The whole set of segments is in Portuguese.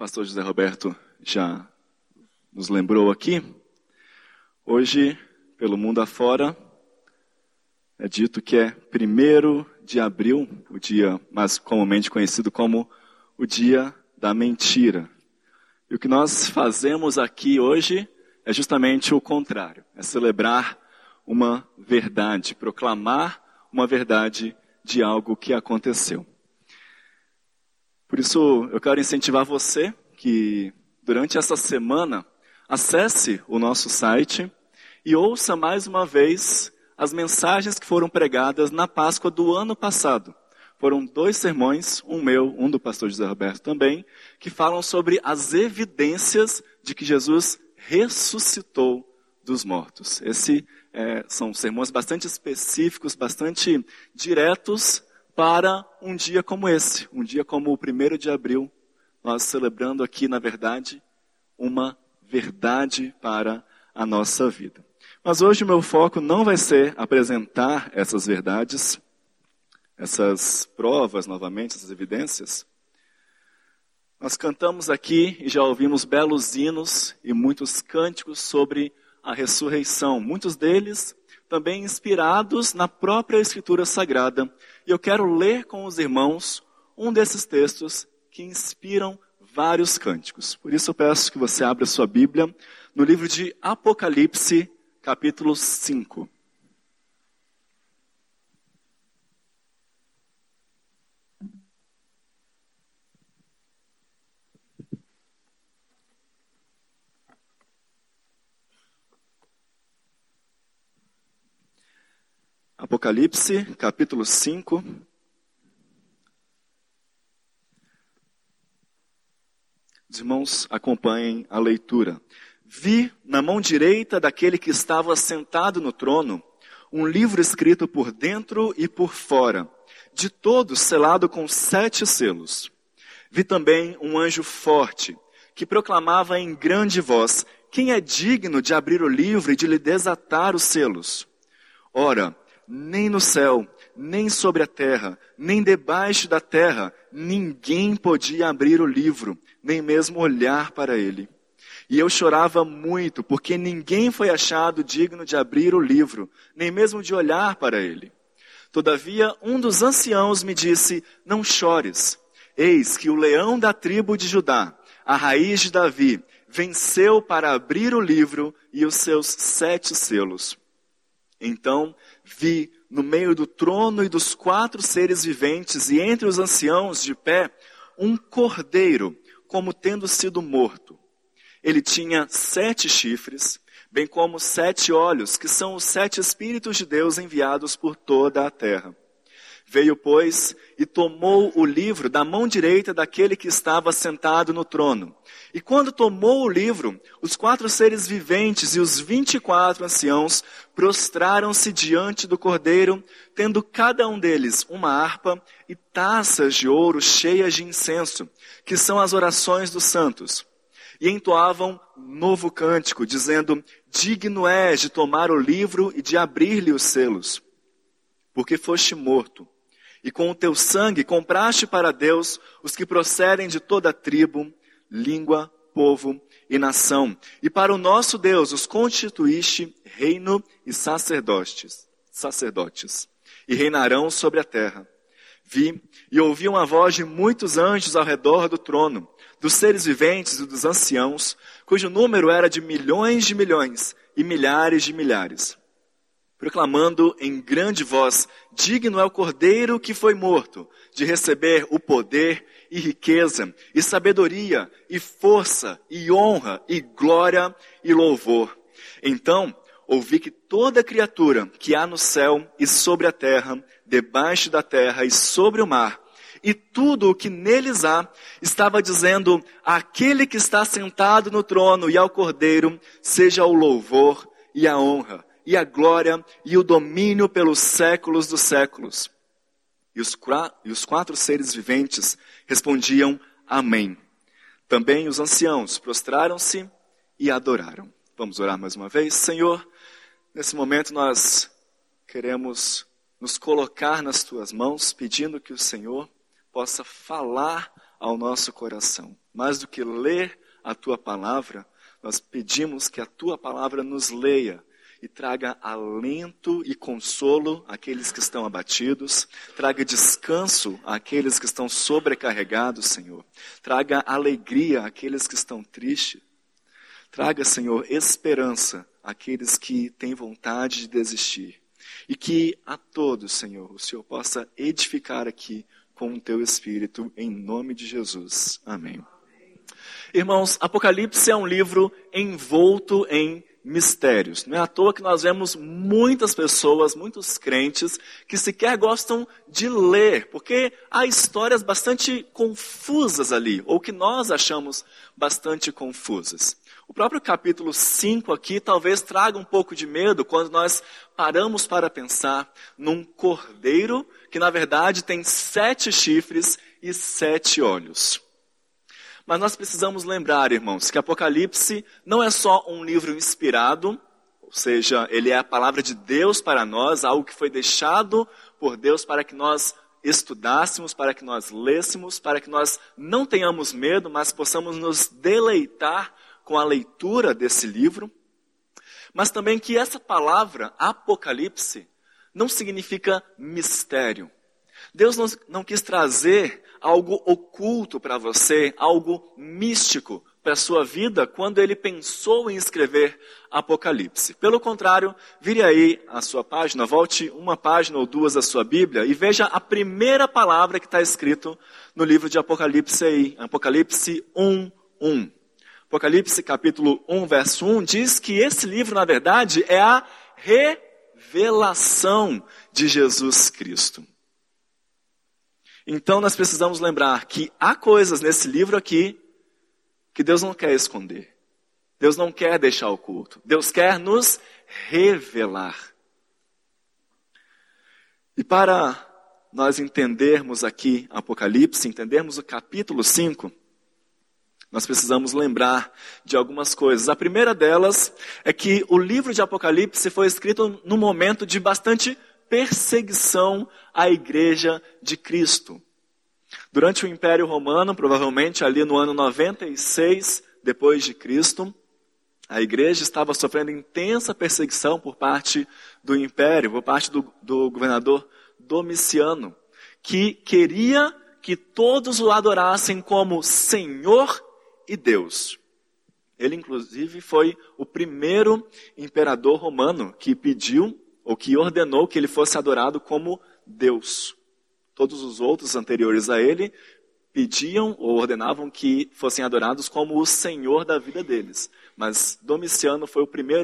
pastor José Roberto já nos lembrou aqui, hoje, pelo mundo afora, é dito que é 1º de abril, o dia mais comumente conhecido como o dia da mentira. E o que nós fazemos aqui hoje é justamente o contrário, é celebrar uma verdade, proclamar uma verdade de algo que aconteceu. Por isso, eu quero incentivar você que, durante essa semana, acesse o nosso site e ouça mais uma vez as mensagens que foram pregadas na Páscoa do ano passado. Foram 2 sermões, um meu, um do pastor José Roberto também, que falam sobre as evidências de que Jesus ressuscitou dos mortos. São sermões bastante específicos, bastante diretos, para um dia como esse, um dia como o 1º de abril, nós celebrando aqui, na verdade, uma verdade para a nossa vida. Mas hoje o meu foco não vai ser apresentar essas verdades, essas provas novamente, essas evidências. Nós cantamos aqui e já ouvimos belos hinos e muitos cânticos sobre a ressurreição, muitos deles também inspirados na própria Escritura Sagrada. E eu quero ler com os irmãos um desses textos que inspiram vários cânticos. Por isso eu peço que você abra sua Bíblia no livro de Apocalipse, capítulo 5. Apocalipse, capítulo 5. Os irmãos acompanhem a leitura. Vi na mão direita daquele que estava sentado no trono um livro escrito por dentro e por fora, de todo selado com 7 selos. Vi também um anjo forte que proclamava em grande voz: quem é digno de abrir o livro e de lhe desatar os selos? Ora, nem no céu, nem sobre a terra, nem debaixo da terra, ninguém podia abrir o livro, nem mesmo olhar para ele. E eu chorava muito, porque ninguém foi achado digno de abrir o livro, nem mesmo de olhar para ele. Todavia, um dos anciãos me disse: não chores, eis que o leão da tribo de Judá, a raiz de Davi, venceu para abrir o livro e os seus 7 selos. Então vi no meio do trono e dos 4 seres viventes e entre os anciãos de pé um cordeiro, como tendo sido morto. Ele tinha 7 chifres, bem como 7 olhos, que são os 7 Espíritos de Deus enviados por toda a terra. Veio, pois, e tomou o livro da mão direita daquele que estava sentado no trono. E quando tomou o livro, os 4 seres viventes e os 24 anciãos prostraram-se diante do cordeiro, tendo cada um deles uma harpa e taças de ouro cheias de incenso, que são as orações dos santos. E entoavam novo cântico, dizendo: digno és de tomar o livro e de abrir-lhe os selos, porque foste morto. E com o teu sangue compraste para Deus os que procedem de toda tribo, língua, povo e nação. E para o nosso Deus os constituíste reino e sacerdotes. E reinarão sobre a terra. Vi e ouvi uma voz de muitos anjos ao redor do trono, dos seres viventes e dos anciãos, cujo número era de milhões e milhares de milhares, proclamando em grande voz: digno é o cordeiro que foi morto, de receber o poder e riqueza, e sabedoria, e força, e honra, e glória, e louvor. Então ouvi que toda criatura que há no céu e sobre a terra, debaixo da terra e sobre o mar, e tudo o que neles há, estava dizendo: àquele que está sentado no trono e ao cordeiro, seja o louvor e a honra, e a glória e o domínio pelos séculos dos séculos. E os 4 seres viventes respondiam: amém. Também os anciãos prostraram-se e adoraram. Vamos orar mais uma vez. Senhor, nesse momento nós queremos nos colocar nas tuas mãos, pedindo que o Senhor possa falar ao nosso coração. Mais do que ler a tua palavra, nós pedimos que a tua palavra nos leia e traga alento e consolo àqueles que estão abatidos, traga descanso àqueles que estão sobrecarregados, Senhor. Traga alegria àqueles que estão tristes. Traga, Senhor, esperança àqueles que têm vontade de desistir. E que a todos, Senhor, o Senhor possa edificar aqui com o teu Espírito, em nome de Jesus. Amém. Irmãos, Apocalipse é um livro envolto em mistérios. Não é à toa que nós vemos muitas pessoas, muitos crentes, que sequer gostam de ler, porque há histórias bastante confusas ali, ou que nós achamos bastante confusas. O próprio capítulo 5 aqui talvez traga um pouco de medo quando nós paramos para pensar num cordeiro que na verdade tem 7 chifres e 7 olhos. Mas nós precisamos lembrar, irmãos, que Apocalipse não é só um livro inspirado, ou seja, ele é a palavra de Deus para nós, algo que foi deixado por Deus para que nós estudássemos, para que nós lêssemos, para que nós não tenhamos medo, mas possamos nos deleitar com a leitura desse livro. Mas também que essa palavra, Apocalipse, não significa mistério. Deus não quis trazer algo oculto para você, algo místico para a sua vida, quando Ele pensou em escrever Apocalipse. Pelo contrário, vire aí a sua página, volte uma página ou duas da sua Bíblia e veja a primeira palavra que está escrito no livro de Apocalipse aí, Apocalipse 1:1. Apocalipse capítulo 1, verso 1, diz que esse livro, na verdade, é a revelação de Jesus Cristo. Então nós precisamos lembrar que há coisas nesse livro aqui que Deus não quer esconder. Deus não quer deixar oculto. Deus quer nos revelar. E para nós entendermos aqui Apocalipse, entendermos o capítulo 5, nós precisamos lembrar de algumas coisas. A primeira delas é que o livro de Apocalipse foi escrito num momento de bastante perseguição à igreja de Cristo. Durante o Império Romano, provavelmente ali no ano 96 depois de Cristo, a igreja estava sofrendo intensa perseguição por parte do Império, por parte do governador Domiciano, que queria que todos o adorassem como Senhor e Deus. Ele, inclusive, foi o primeiro imperador romano que pediu ou que ordenou que ele fosse adorado como Deus. Todos os outros anteriores a ele pediam ou ordenavam que fossem adorados como o Senhor da vida deles. Mas Domiciano foi o primeiro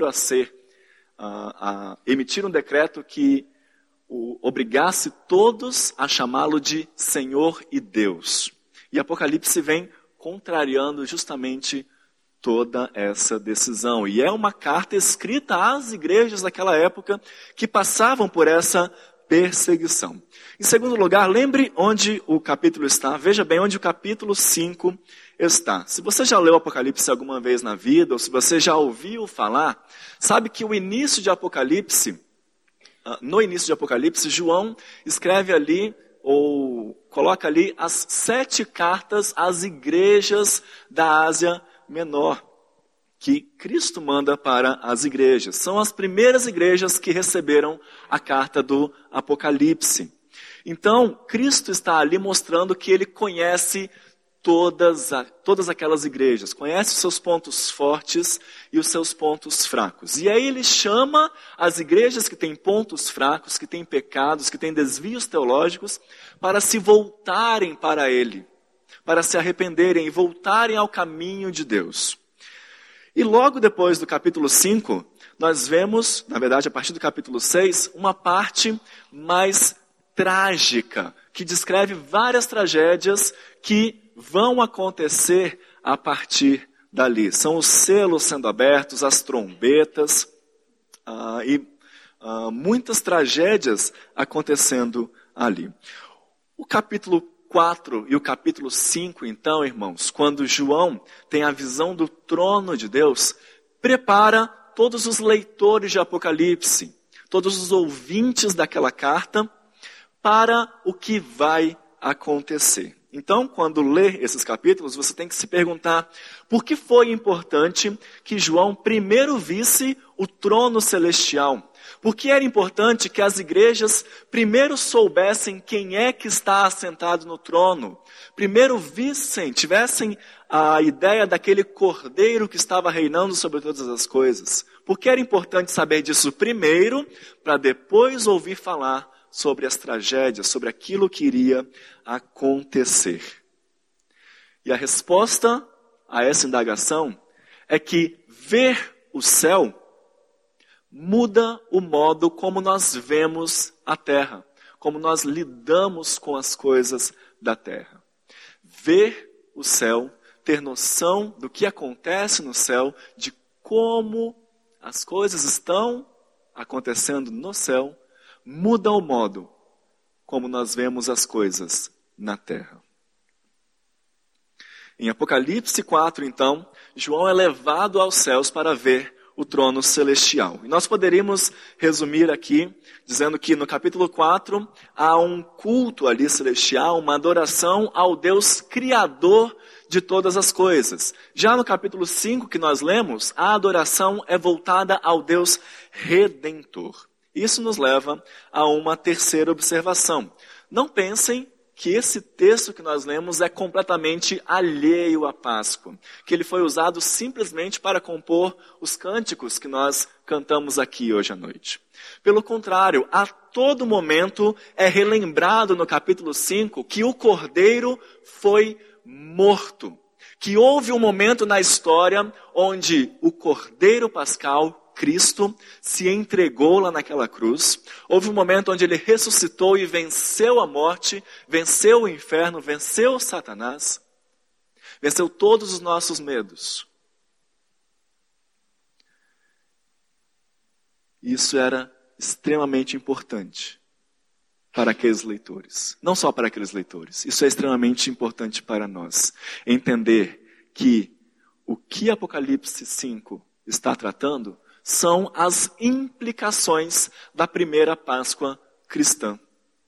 a emitir um decreto que obrigasse todos a chamá-lo de Senhor e Deus. E Apocalipse vem contrariando justamente toda essa decisão. E é uma carta escrita às igrejas daquela época que passavam por essa perseguição. Em segundo lugar, lembre onde o capítulo está. Veja bem onde o capítulo 5 está. Se você já leu Apocalipse alguma vez na vida, ou se você já ouviu falar, sabe que o início de Apocalipse, no início de Apocalipse, João escreve ali, ou coloca ali, as 7 cartas às igrejas da Ásia Menor, que Cristo manda para as igrejas. São as primeiras igrejas que receberam a carta do Apocalipse. Então, Cristo está ali mostrando que Ele conhece todas aquelas igrejas, conhece os seus pontos fortes e os seus pontos fracos. E aí Ele chama as igrejas que têm pontos fracos, que têm pecados, que têm desvios teológicos, para se voltarem para Ele, para se arrependerem e voltarem ao caminho de Deus. E logo depois do capítulo 5, nós vemos, na verdade a partir do capítulo 6, uma parte mais trágica, que descreve várias tragédias que vão acontecer a partir dali. São os selos sendo abertos, as trombetas e muitas tragédias acontecendo ali. O capítulo 4 e o capítulo 5, então, irmãos, quando João tem a visão do trono de Deus, prepara todos os leitores de Apocalipse, todos os ouvintes daquela carta, para o que vai acontecer. Então, quando lê esses capítulos, você tem que se perguntar por que foi importante que João primeiro visse o trono celestial. Por que era importante que as igrejas primeiro soubessem quem é que está assentado no trono. Primeiro tivessem a ideia daquele cordeiro que estava reinando sobre todas as coisas. Por que era importante saber disso primeiro, para depois ouvir falar sobre as tragédias, sobre aquilo que iria acontecer. E a resposta a essa indagação é que ver o céu muda o modo como nós vemos a terra, como nós lidamos com as coisas da terra. Ver o céu, ter noção do que acontece no céu, de como as coisas estão acontecendo no céu, muda o modo como nós vemos as coisas na terra. Em Apocalipse 4, então, João é levado aos céus para ver o trono celestial. E nós poderíamos resumir aqui, dizendo que no capítulo 4, há um culto ali celestial, uma adoração ao Deus Criador de todas as coisas. Já no capítulo 5 que nós lemos, a adoração é voltada ao Deus Redentor. Isso nos leva a uma terceira observação. Não pensem que esse texto que nós lemos é completamente alheio à Páscoa, que ele foi usado simplesmente para compor os cânticos que nós cantamos aqui hoje à noite. Pelo contrário, a todo momento é relembrado no capítulo 5 que o Cordeiro foi morto, que houve um momento na história onde o Cordeiro Pascal, Cristo, se entregou lá naquela cruz. Houve um momento onde ele ressuscitou e venceu a morte, venceu o inferno, venceu Satanás, venceu todos os nossos medos. Isso era extremamente importante para aqueles leitores. Não só para aqueles leitores. Isso é extremamente importante para nós. Entender que o que Apocalipse 5 está tratando são as implicações da primeira Páscoa cristã.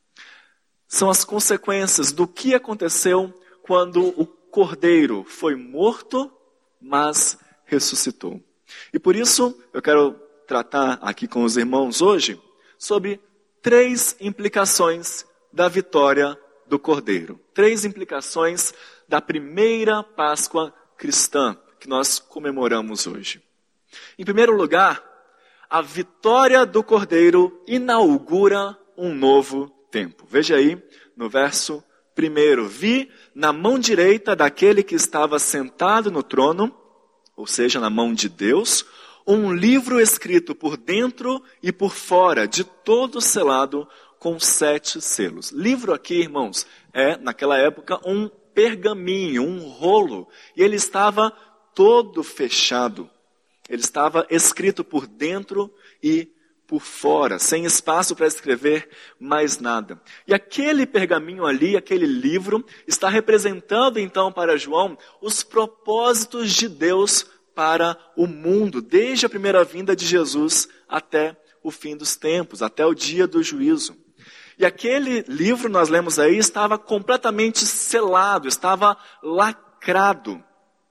São as consequências do que aconteceu quando o Cordeiro foi morto, mas ressuscitou. E por isso, eu quero tratar aqui com os irmãos hoje sobre 3 implicações da vitória do Cordeiro. 3 implicações da primeira Páscoa cristã que nós comemoramos hoje. Em primeiro lugar, a vitória do Cordeiro inaugura um novo tempo. Veja aí no verso 1. Vi na mão direita daquele que estava sentado no trono, ou seja, na mão de Deus, um livro escrito por dentro e por fora, de todo selado com 7 selos. Livro aqui, irmãos, é, naquela época, um pergaminho, um rolo, e ele estava todo fechado. Ele estava escrito por dentro e por fora, sem espaço para escrever mais nada. E aquele pergaminho ali, aquele livro, está representando então para João os propósitos de Deus para o mundo, desde a primeira vinda de Jesus até o fim dos tempos, até o dia do juízo. E aquele livro, nós lemos aí, estava completamente selado, estava lacrado.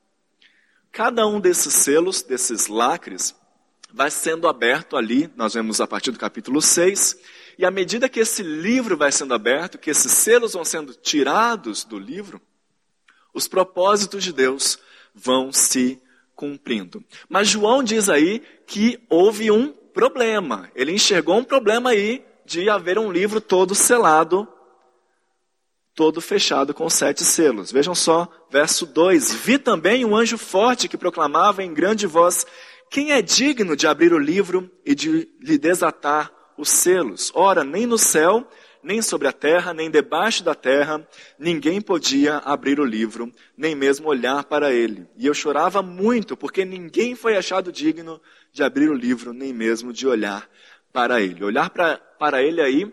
Cada um desses selos, desses lacres, vai sendo aberto ali, nós vemos a partir do capítulo 6, e à medida que esse livro vai sendo aberto, que esses selos vão sendo tirados do livro, os propósitos de Deus vão se cumprindo. Mas João diz aí que houve um problema, ele enxergou um problema aí de haver um livro todo selado, todo fechado com 7 selos. Vejam só, verso 2. Vi também um anjo forte que proclamava em grande voz: quem é digno de abrir o livro e de lhe desatar os selos? Ora, nem no céu, nem sobre a terra, nem debaixo da terra, ninguém podia abrir o livro, nem mesmo olhar para ele. E eu chorava muito, porque ninguém foi achado digno de abrir o livro, nem mesmo de olhar para ele. Olhar para ele aí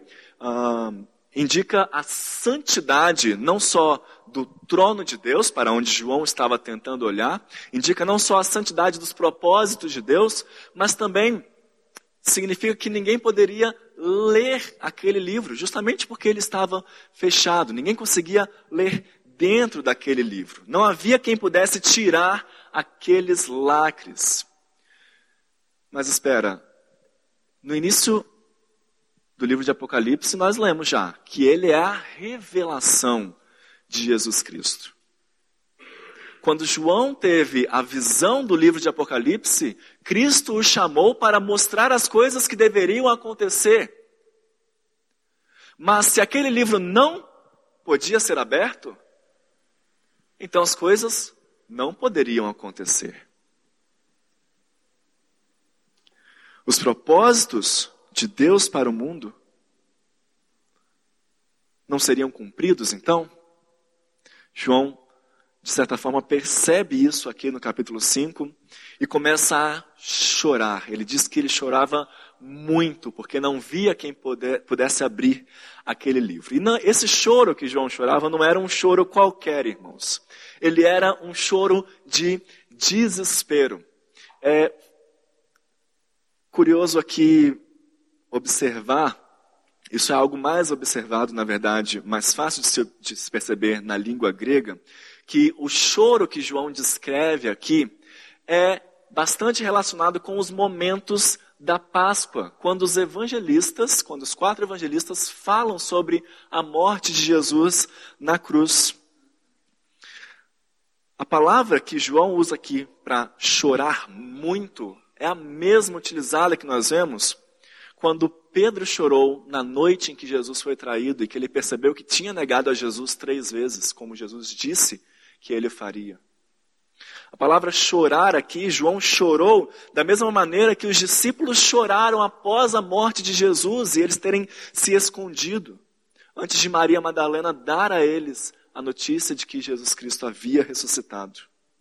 indica a santidade, não só do trono de Deus, para onde João estava tentando olhar, indica não só a santidade dos propósitos de Deus, mas também significa que ninguém poderia ler aquele livro, justamente porque ele estava fechado. Ninguém conseguia ler dentro daquele livro. Não havia quem pudesse tirar aqueles lacres. Mas espera, no início do livro de Apocalipse nós lemos já que ele é a revelação de Jesus Cristo. Quando João teve a visão do livro de Apocalipse, Cristo o chamou para mostrar as coisas que deveriam acontecer. Mas se aquele livro não podia ser aberto, então as coisas não poderiam acontecer. Os propósitos de Deus para o mundo não seriam cumpridos, então? João, de certa forma, percebe isso aqui no capítulo 5 e começa a chorar. Ele diz que ele chorava muito, porque não via quem pudesse abrir aquele livro. E esse choro que João chorava não era um choro qualquer, irmãos. Ele era um choro de desespero. É curioso aqui observar, isso é algo mais observado, na verdade, mais fácil de se perceber na língua grega, que o choro que João descreve aqui é bastante relacionado com os momentos da Páscoa, quando os evangelistas, quando os 4 evangelistas falam sobre a morte de Jesus na cruz. A palavra que João usa aqui para chorar muito é a mesma utilizada que nós vemos quando Pedro chorou na noite em que Jesus foi traído e que ele percebeu que tinha negado a Jesus 3 vezes, como Jesus disse que ele faria. A palavra chorar aqui, João chorou da mesma maneira que os discípulos choraram após a morte de Jesus e eles terem se escondido, antes de Maria Madalena dar a eles a notícia de que Jesus Cristo havia ressuscitado.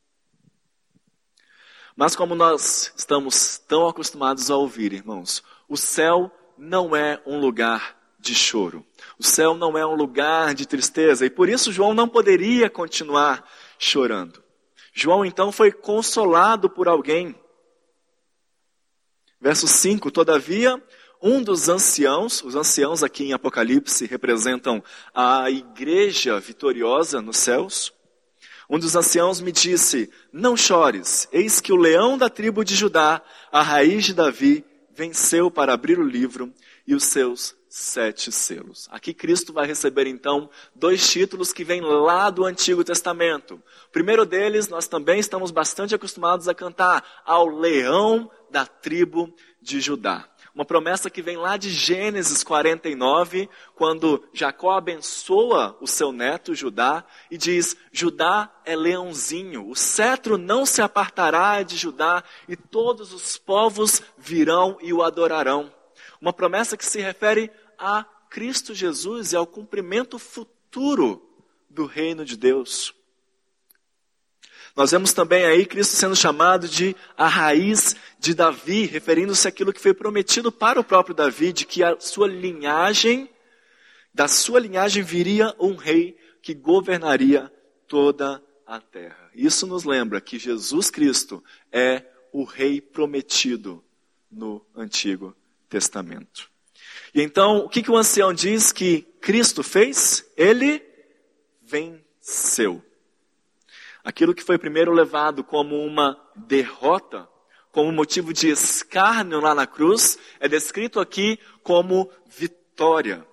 Mas como nós estamos tão acostumados a ouvir, irmãos, o céu não é um lugar de choro. O céu não é um lugar de tristeza. E por isso João não poderia continuar chorando. João então foi consolado por alguém. Verso 5, todavia, um dos anciãos, os anciãos aqui em Apocalipse representam a igreja vitoriosa nos céus. Um dos anciãos me disse, não chores, eis que o leão da tribo de Judá, a raiz de Davi, venceu para abrir o livro e os seus 7 selos. Aqui Cristo vai receber então 2 títulos que vêm lá do Antigo Testamento. O primeiro deles nós também estamos bastante acostumados a cantar, ao leão da tribo de Judá. Uma promessa que vem lá de Gênesis 49, quando Jacó abençoa o seu neto Judá e diz, Judá é leãozinho, o cetro não se apartará de Judá e todos os povos virão e o adorarão. Uma promessa que se refere a Cristo Jesus e ao cumprimento futuro do reino de Deus. Nós vemos também aí Cristo sendo chamado de a raiz de Davi, referindo-se àquilo que foi prometido para o próprio Davi, de que da sua linhagem viria um rei que governaria toda a terra. Isso nos lembra que Jesus Cristo é o rei prometido no Antigo Testamento. E então, o que o ancião diz que Cristo fez? Ele venceu. Aquilo que foi primeiro levado como uma derrota, como motivo de escárnio lá na cruz, é descrito aqui como vitória.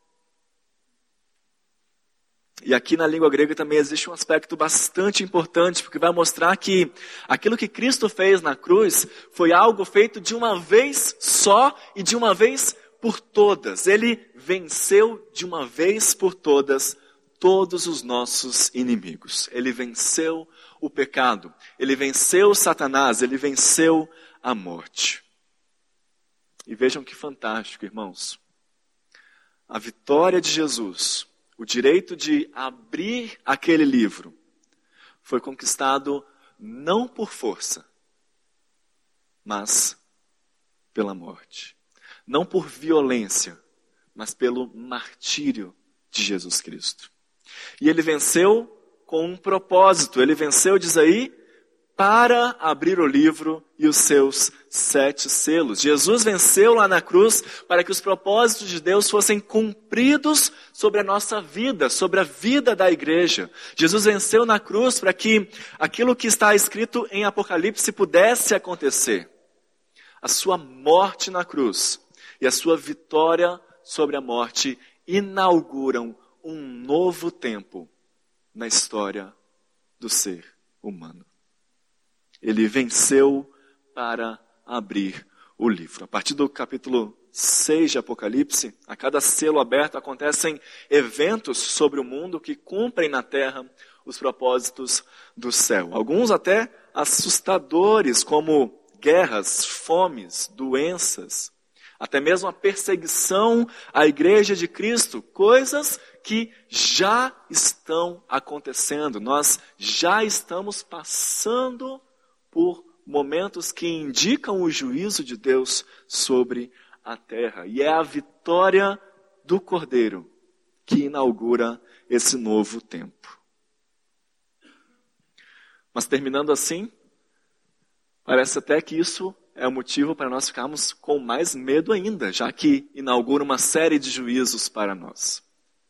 E aqui na língua grega também existe um aspecto bastante importante, porque vai mostrar que aquilo que Cristo fez na cruz foi algo feito de uma vez só e de uma vez por todas. Ele venceu de uma vez por todas os nossos inimigos. Ele venceu o pecado, ele venceu Satanás, ele venceu a morte. E vejam que fantástico, irmãos. A vitória de Jesus, o direito de abrir aquele livro, foi conquistado não por força, mas pela morte. Não por violência, mas pelo martírio de Jesus Cristo. E ele venceu com um propósito. Ele venceu, diz aí, para abrir o livro e os seus 7 selos. Jesus venceu lá na cruz para que os propósitos de Deus fossem cumpridos sobre a nossa vida, sobre a vida da igreja. Jesus venceu na cruz para que aquilo que está escrito em Apocalipse pudesse acontecer. A sua morte na cruz e a sua vitória sobre a morte inauguram um novo tempo na história do ser humano. Ele venceu para abrir o livro. A partir do capítulo 6 de Apocalipse, a cada selo aberto acontecem eventos sobre o mundo que cumprem na terra os propósitos do céu. Alguns até assustadores, como guerras, fomes, doenças, até mesmo a perseguição à igreja de Cristo, coisas que já estão acontecendo. Nós já estamos passando por momentos que indicam o juízo de Deus sobre a terra. E é a vitória do Cordeiro que inaugura esse novo tempo. Mas terminando assim, parece até que isso é o motivo para nós ficarmos com mais medo ainda, já que inaugura uma série de juízos para nós.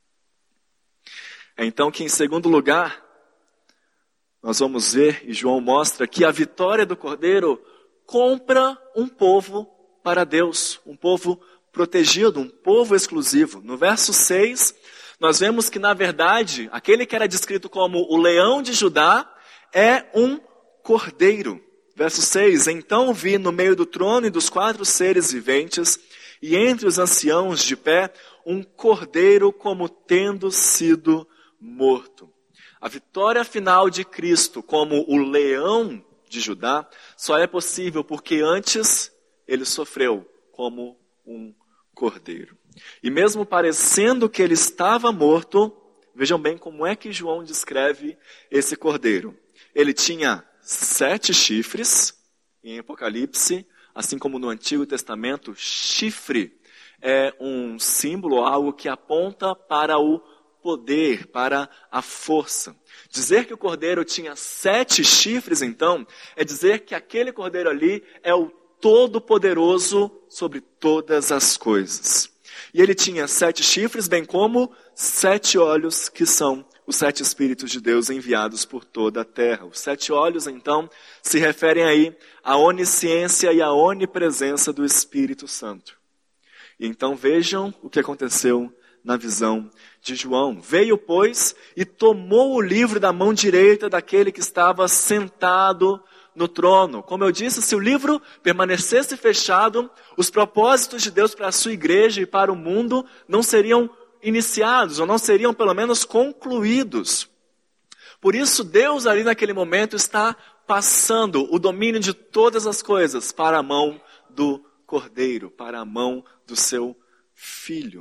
É então que, em segundo lugar, nós vamos ver, e João mostra, que a vitória do Cordeiro compra um povo para Deus, um povo protegido, um povo exclusivo. No verso 6, nós vemos que, na verdade, aquele que era descrito como o leão de Judá é um cordeiro. Verso 6, então vi no meio do trono e dos 4 seres viventes, e entre os anciãos de pé, um cordeiro como tendo sido morto. A vitória final de Cristo como o leão de Judá só é possível porque antes ele sofreu como um cordeiro. E mesmo parecendo que ele estava morto, vejam bem como é que João descreve esse cordeiro. Ele tinha 7 chifres, em Apocalipse, assim como no Antigo Testamento, chifre é um símbolo, algo que aponta para o poder, para a força. Dizer que o cordeiro tinha 7 chifres, então, é dizer que aquele cordeiro ali é o Todo-Poderoso sobre todas as coisas. E ele tinha 7 chifres, bem como 7 olhos, que são os 7 Espíritos de Deus enviados por toda a terra. Os 7 olhos, então, se referem aí à onisciência e à onipresença do Espírito Santo. E então vejam o que aconteceu na visão de João. Veio, pois, e tomou o livro da mão direita daquele que estava sentado no trono. Como eu disse, se o livro permanecesse fechado, os propósitos de Deus para a sua igreja e para o mundo não seriam iniciados, ou não seriam pelo menos concluídos. Por isso, Deus ali naquele momento está passando o domínio de todas as coisas para a mão do Cordeiro, para a mão do seu Filho.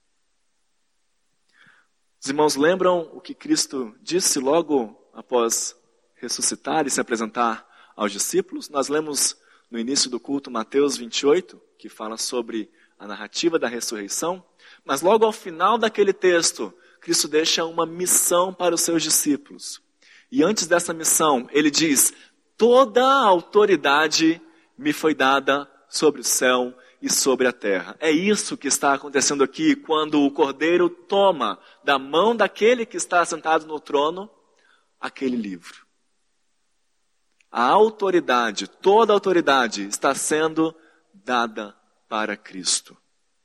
Os irmãos lembram o que Cristo disse logo após ressuscitar e se apresentar aos discípulos? Nós lemos no início do culto Mateus 28, que fala sobre a narrativa da ressurreição, mas logo ao final daquele texto, Cristo deixa uma missão para os seus discípulos. E antes dessa missão, ele diz: toda a autoridade me foi dada sobre o céu e sobre a terra. É isso que está acontecendo aqui, quando o Cordeiro toma da mão daquele que está sentado no trono, aquele livro. A autoridade, toda a autoridade está sendo dada para Cristo.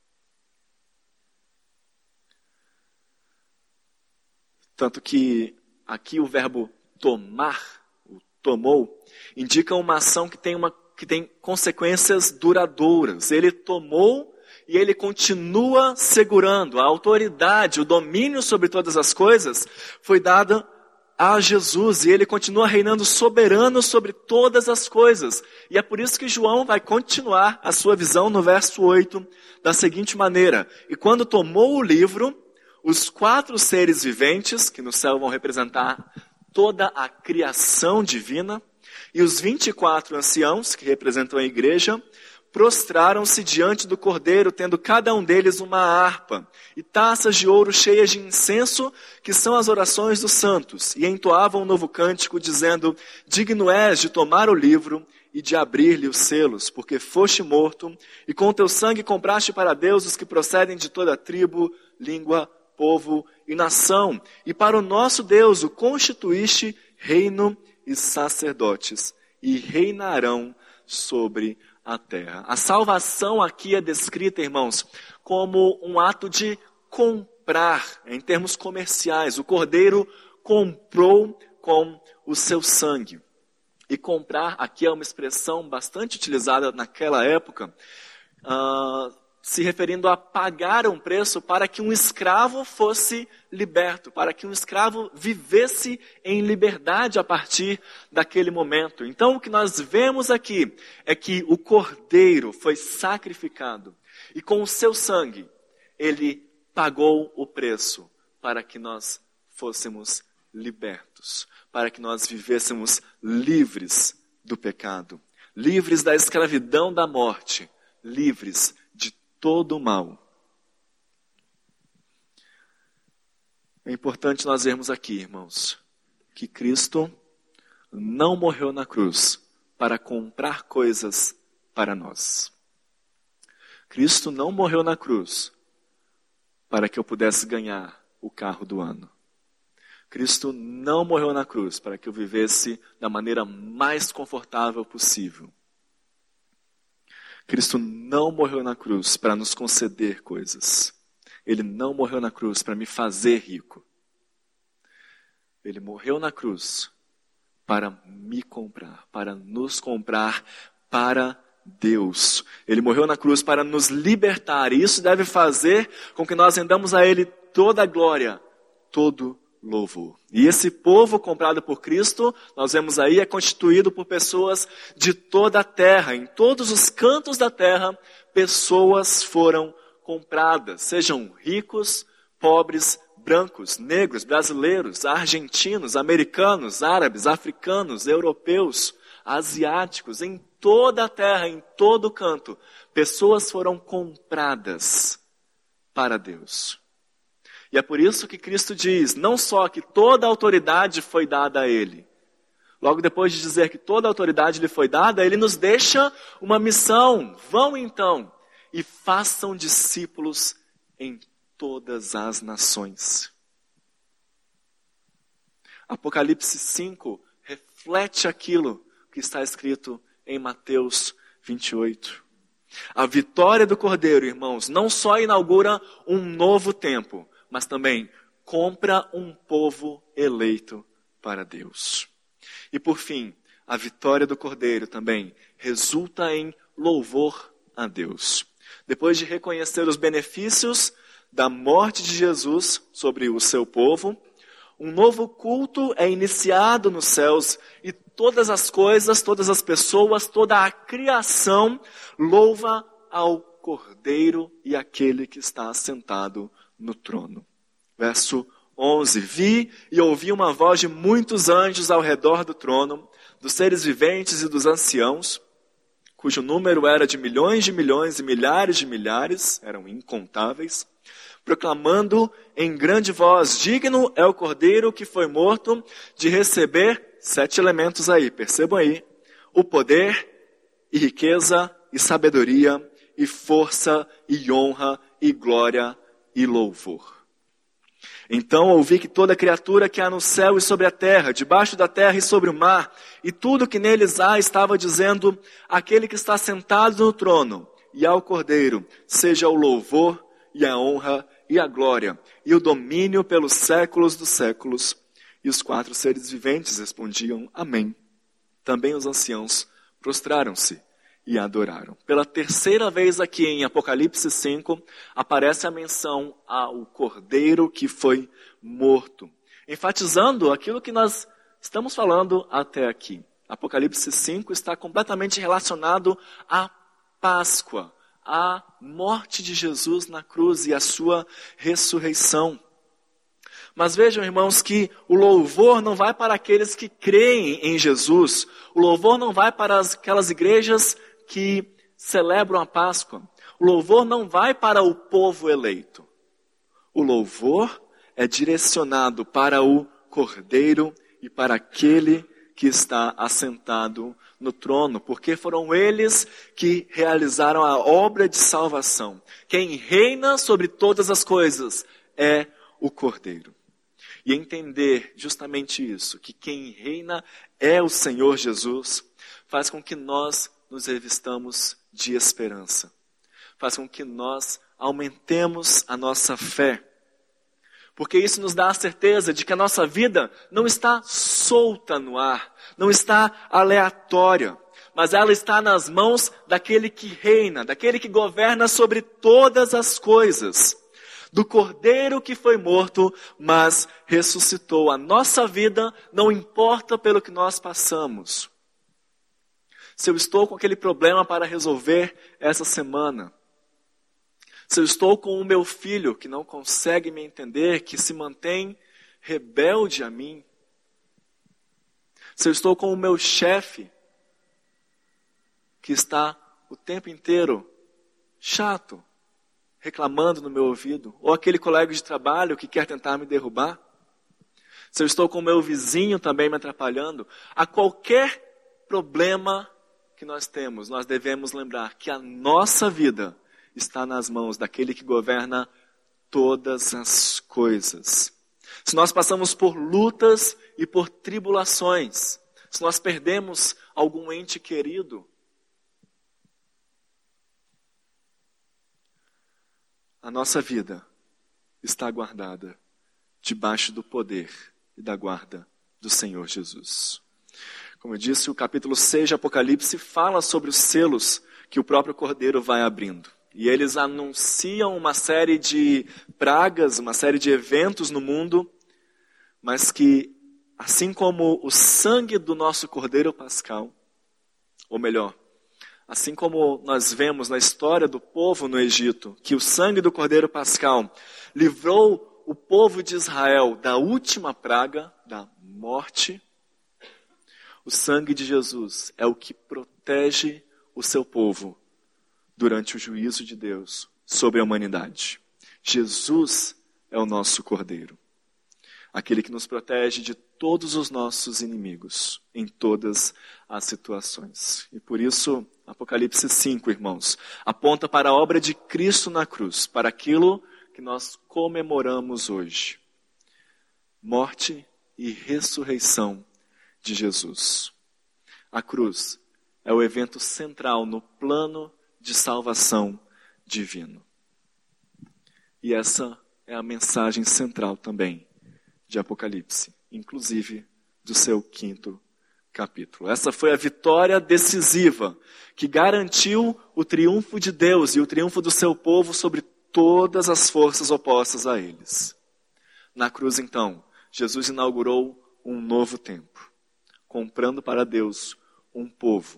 Tanto que aqui o verbo tomar, o tomou, indica uma ação que tem consequências duradouras. Ele tomou e ele continua segurando. A autoridade, o domínio sobre todas as coisas foi dada a Jesus, e ele continua reinando soberano sobre todas as coisas. E é por isso que João vai continuar a sua visão no verso 8 da seguinte maneira: e quando tomou o livro, os 4 seres viventes, que no céu vão representar toda a criação divina, e os 24 anciãos, que representam a igreja, prostraram-se diante do Cordeiro, tendo cada um deles uma harpa e taças de ouro cheias de incenso, que são as orações dos santos, e entoavam um novo cântico, dizendo: digno és de tomar o livro e de abrir-lhe os selos, porque foste morto, e com teu sangue compraste para Deus os que procedem de toda tribo, língua, povo e nação, e para o nosso Deus o constituíste reino e sacerdotes, e reinarão sobre a terra. A salvação aqui é descrita, irmãos, como um ato de comprar, em termos comerciais. O Cordeiro comprou com o seu sangue. E comprar aqui é uma expressão bastante utilizada naquela época, se referindo a pagar um preço para que um escravo fosse liberto, para que um escravo vivesse em liberdade a partir daquele momento. Então o que nós vemos aqui é que o Cordeiro foi sacrificado e com o seu sangue ele pagou o preço para que nós fôssemos libertos, para que nós vivêssemos livres do pecado, livres da escravidão da morte, livres de todo o mal. É importante nós vermos aqui, irmãos, que Cristo não morreu na cruz para comprar coisas para nós. Cristo não morreu na cruz para que eu pudesse ganhar o carro do ano. Cristo não morreu na cruz para que eu vivesse da maneira mais confortável possível. Cristo não morreu na cruz para nos conceder coisas. Ele não morreu na cruz para me fazer rico. Ele morreu na cruz para me comprar, para nos comprar para Deus. Ele morreu na cruz para nos libertar. E isso deve fazer com que nós rendamos a Ele toda a glória, todo louvor. E esse povo comprado por Cristo, nós vemos aí, é constituído por pessoas de toda a terra. Em todos os cantos da terra, pessoas foram compradas. Sejam ricos, pobres, brancos, negros, brasileiros, argentinos, americanos, árabes, africanos, europeus, asiáticos. Em toda a terra, em todo canto, pessoas foram compradas para Deus. E é por isso que Cristo diz, não só que toda a autoridade foi dada a Ele. Logo depois de dizer que toda a autoridade lhe foi dada, Ele nos deixa uma missão. Vão então e façam discípulos em todas as nações. Apocalipse 5 reflete aquilo que está escrito em Mateus 28. A vitória do Cordeiro, irmãos, não só inaugura um novo tempo, mas também compra um povo eleito para Deus. E por fim, a vitória do Cordeiro também resulta em louvor a Deus. Depois de reconhecer os benefícios da morte de Jesus sobre o seu povo, um novo culto é iniciado nos céus e todas as coisas, todas as pessoas, toda a criação louva ao Cordeiro e aquele que está sentado no trono. Verso 11. Vi e ouvi uma voz de muitos anjos ao redor do trono, dos seres viventes e dos anciãos, cujo número era de milhões e milhares de milhares, eram incontáveis, proclamando em grande voz: digno é o Cordeiro que foi morto de receber 7 elementos aí, percebam aí, o poder e riqueza e sabedoria e força e honra e glória e louvor. Então ouvi que toda criatura que há no céu e sobre a terra, debaixo da terra e sobre o mar, e tudo que neles há, estava dizendo: aquele que está sentado no trono e ao Cordeiro, seja o louvor e a honra e a glória e o domínio pelos séculos dos séculos. E os 4 seres viventes respondiam: amém. Também os anciãos prostraram-se e adoraram. Pela terceira vez aqui em Apocalipse 5, aparece a menção ao Cordeiro que foi morto, enfatizando aquilo que nós estamos falando até aqui. Apocalipse 5 está completamente relacionado à Páscoa, à morte de Jesus na cruz e à sua ressurreição. Mas vejam, irmãos, que o louvor não vai para aqueles que creem em Jesus. O louvor não vai para aquelas igrejas que celebram a Páscoa, o louvor não vai para o povo eleito. O louvor é direcionado para o Cordeiro e para aquele que está assentado no trono, porque foram eles que realizaram a obra de salvação. Quem reina sobre todas as coisas é o Cordeiro. E entender justamente isso, que quem reina é o Senhor Jesus, faz com que nós nos revistamos de esperança. Faz com que nós aumentemos a nossa fé. Porque isso nos dá a certeza de que a nossa vida não está solta no ar, não está aleatória, mas ela está nas mãos daquele que reina, daquele que governa sobre todas as coisas. Do Cordeiro que foi morto, mas ressuscitou. A nossa vida não importa pelo que nós passamos. Se eu estou com aquele problema para resolver essa semana, se eu estou com o meu filho que não consegue me entender, que se mantém rebelde a mim, se eu estou com o meu chefe que está o tempo inteiro chato, reclamando no meu ouvido, ou aquele colega de trabalho que quer tentar me derrubar, se eu estou com o meu vizinho também me atrapalhando, a qualquer problema que nós temos, nós devemos lembrar que a nossa vida está nas mãos daquele que governa todas as coisas. Se nós passamos por lutas e por tribulações, se nós perdemos algum ente querido, a nossa vida está guardada debaixo do poder e da guarda do Senhor Jesus. Como eu disse, o capítulo 6 de Apocalipse fala sobre os selos que o próprio Cordeiro vai abrindo. E eles anunciam uma série de pragas, uma série de eventos no mundo, mas que, assim como o sangue do nosso Cordeiro Pascal, ou melhor, assim como nós vemos na história do povo no Egito, que o sangue do Cordeiro Pascal livrou o povo de Israel da última praga, da morte, o sangue de Jesus é o que protege o seu povo durante o juízo de Deus sobre a humanidade. Jesus é o nosso Cordeiro, aquele que nos protege de todos os nossos inimigos, em todas as situações. E por isso, Apocalipse 5, irmãos, aponta para a obra de Cristo na cruz, para aquilo que nós comemoramos hoje. Morte e ressurreição de Jesus. A cruz é o evento central no plano de salvação divino. E essa é a mensagem central também de Apocalipse, inclusive do seu 5º capítulo. Essa foi a vitória decisiva que garantiu o triunfo de Deus e o triunfo do seu povo sobre todas as forças opostas a eles. Na cruz, então, Jesus inaugurou um novo tempo, comprando para Deus um povo,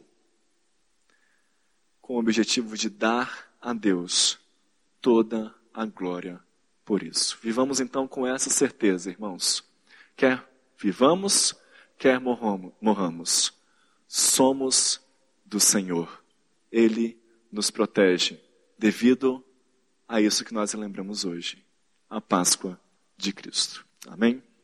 com o objetivo de dar a Deus toda a glória por isso. Vivamos então com essa certeza, irmãos. Quer vivamos, quer morramos. Somos do Senhor. Ele nos protege devido a isso que nós lembramos hoje, a Páscoa de Cristo. Amém?